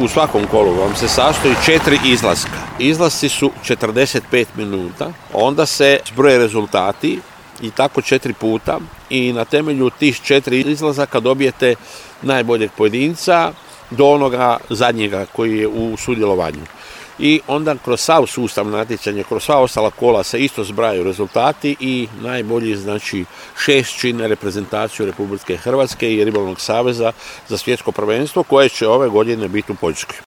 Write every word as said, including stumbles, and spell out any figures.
u svakom kolu vam se sastoji četiri izlaska. Izlasci su četrdeset pet minuta, onda se zbroje rezultati i tako četiri puta i na temelju tih četiri izlazaka dobijete najboljeg pojedinca do onoga zadnjega koji je u sudjelovanju. I onda kroz sav sustav natjecanja, kroz sva ostala kola se isto zbrajaju rezultati i najbolji, znači, šest čine reprezentaciju Republike Hrvatske i Ribolovnog saveza za svjetsko prvenstvo koje će ove godine biti u Poljskoj.